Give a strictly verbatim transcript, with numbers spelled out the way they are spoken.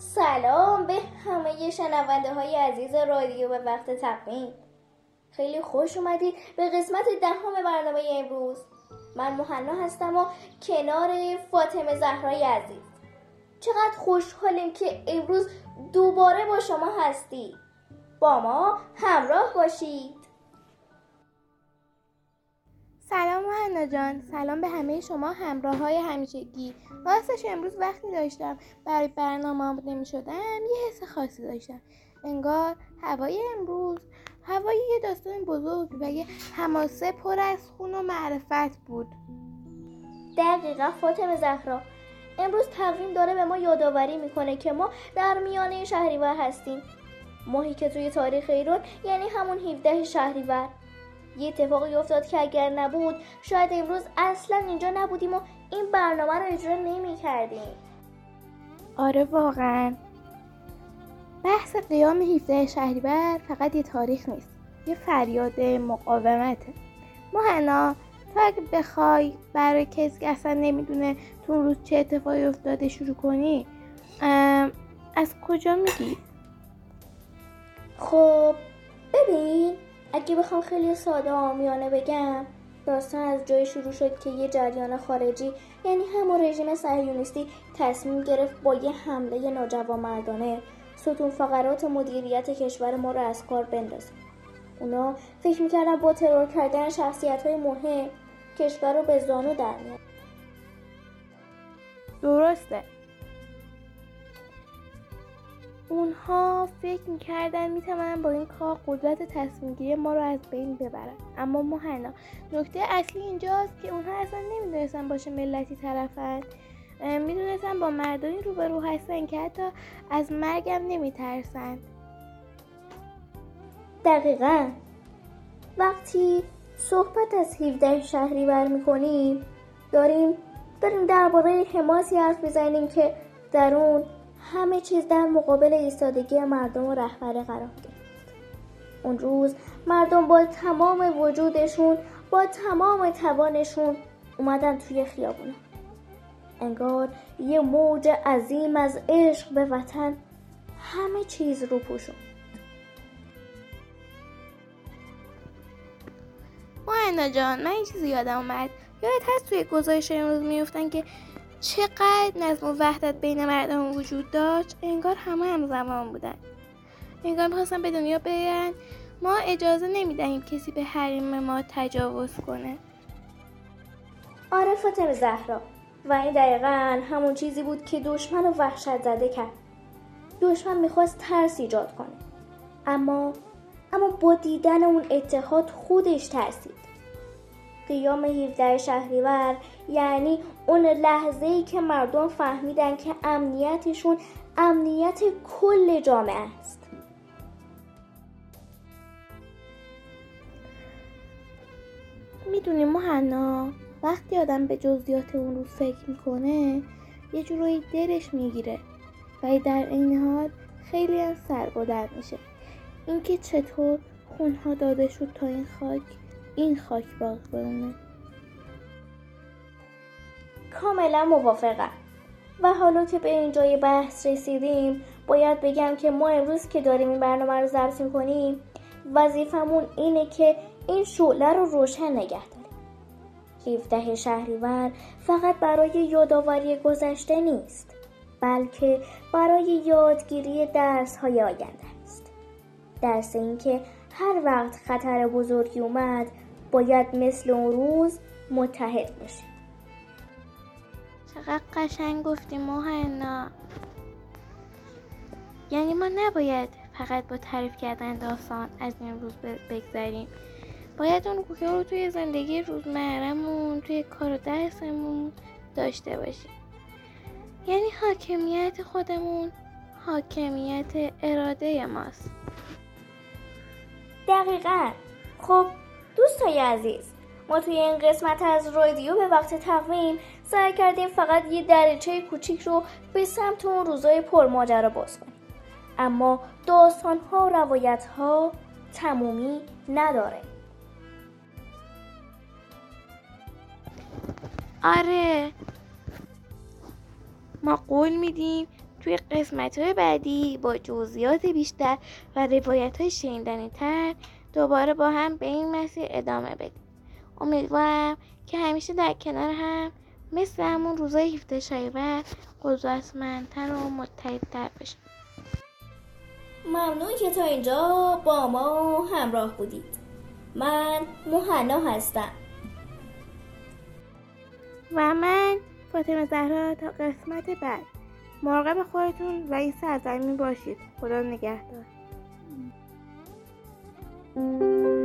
سلام به همه شنونده های عزیز رادیو به وقت تقویم. خیلی خوش اومدید به قسمت دهم برنامه امروز. من مهنا هستم و کنار فاطمه زهرای عزیز. چقدر خوشحالیم که امروز دوباره با شما هستید. با ما همراه باشید. سلام مهنا جان، سلام به همه شما همراه های همیشگی. راستش امروز وقتی داشتم برای برنامه آماده می شدم یه حس خاصی داشتم. انگار هوای امروز هوای یه داستان بزرگ و یه حماسه پر از خون و معرفت بود. دقیقا فاطمه زهرا، امروز تقویم داره به ما یادآوری میکنه که ما در میانه شهریور هستیم. ماهی که توی تاریخ ایران یعنی همون هفدهم شهریور. یه اتفاقی افتاد که اگر نبود شاید امروز اصلا اینجا نبودیم و این برنامه رو اجرا نمی کردیم. آره واقعا بحث قیام هفدهم شهریور فقط یه تاریخ نیست، یه فریاد مقاومته. مهنا، تو اگه بخوای برای کسی که اصلا نمیدونه تو اون روز چه اتفاقی افتاده شروع کنی، از کجا میگی؟ خب ببین، اگه بخوام خیلی ساده و عامیانه بگم، داستان از جای شروع شد که یه جریان خارجی یعنی همون رژیم صهیونیستی تصمیم گرفت با یه حمله ناجوانمردانه ستون فقرات مدیریت کشور ما رو از کار بندازه. اونا فکر میکردن با ترور کردن شخصیت‌های مهم کشور رو به زانو در میارن. درسته، اونها فکر میکردن میتونن با این کار قدرت تصمیم گیری ما رو از بین ببرن. اما مهنا، نکته اصلی اینجاست که اونها اصلا نمیدونستن باشه ملتی طرفن، میدونستن با مردانی روبرو هستن که حتی از مرگم نمیترسن. دقیقاً وقتی صحبت از هفدهم شهریور میکنیم داریم داریم درباره حماسی حرف میزنیم که در اون همه چیز در مقابل ایستادگی مردم و رهبر قرار گرفت. اون روز مردم با تمام وجودشون، با تمام توانشون اومدن توی خیابونا. انگار یه موج عظیم از عشق به وطن همه چیز رو پوشوند. مهنا جان، من این چیزی یادم اومد. یادت هست توی گزارش امروز میفتن که چقدر نظم و وحدت بین مردم وجود داشت؟ انگار همه همزمان بودن. انگار میخواستن به دنیا بگن ما اجازه نمیدهیم کسی به حریم ما تجاوز کنه. آره فاطمه زهرا، و این دقیقاً همون چیزی بود که دشمن رو وحشت زده کرد. دشمن میخواست ترس ایجاد کنه، اما اما با دیدن اون اتحاد خودش ترسید. قیام هفدهم شهریور یعنی اون لحظه‌ای که مردم فهمیدن که امنیتشون امنیت کل جامعه است. میدونی مهنا، وقتی آدم به جزئیات اون روز فکر میکنه یه جورایی دلش میگیره و در این حال خیلی هم سربلند میشه. اینکه چطور خونها داده شد تا این خاک این خاک باقی بمونه. کاملا موافقم. و حالا که به این جای بحث رسیدیم باید بگم که ما امروز که داریم این برنامه رو ضبط میکنیم وظیفمون اینه که این شعله رو روشن نگه داریم. هفدهم شهریور فقط برای یادآوری گذشته نیست، بلکه برای یادگیری درس‌های آینده است. درس این که هر وقت خطر بزرگی اومد باید مثل اون روز متحد باشیم. چقدر قشنگ گفتی مهنا. یعنی ما نباید فقط با تعریف کردن داستان از این روز بگذریم، باید اون کوکه رو توی زندگی روزمره‌مون، توی کار و درسمون داشته باشیم. یعنی حاکمیت خودمون حاکمیت اراده ماست. دقیقاً. خب دوستای عزیز، ما توی این قسمت از رادیو به وقت تقویم سعی کردیم فقط یه دریچه کوچیک رو به سمت اون روزای پرماجرا باز کنیم، اما داستان‌ها و روایت‌ها تمومی نداره. آره، ما قول میدیم توی قسمت‌های بعدی با جزئیات بیشتر و روایت‌های شنیدنی تر دوباره با هم به این مسیر ادامه بدیم. امیدوارم که همیشه در کنار هم مثل همون روزای هفده شهریور قدرتمندتر و متحدتر باشیم. ممنون که تا اینجا با ما همراه بودید. من مهنا هستم و من فاطمه زهرا. تا قسمت بعد مراقب خودتون و این سرزمین باشید. خدا نگهدار.